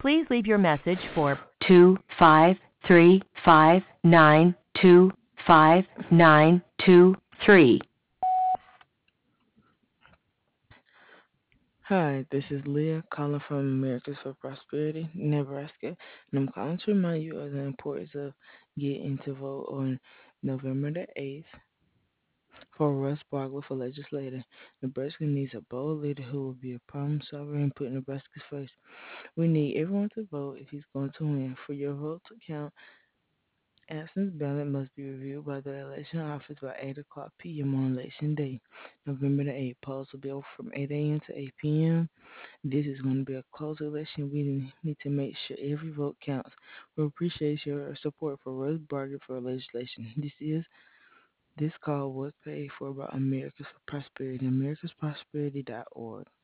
Please leave your message for 25359255923. Hi, this is Leah calling from Americans for Prosperity, Nebraska, and I'm calling to remind you of the importance of getting to vote on November the 8th for Russ Barkley for legislator. Nebraska needs a bold leader who will be a problem solver and put Nebraska's first. We need everyone to vote if he's going to win. For your vote to count, absence ballot must be reviewed by the election office by 8 o'clock p.m. on election day, November the 8th. Polls will be open from 8 a.m. to 8 p.m. This is going to be a close election. We need to make sure every vote counts. We appreciate your support for Russ Barger for legislation. This call was paid for by Americans for Prosperity, americasprosperity.org.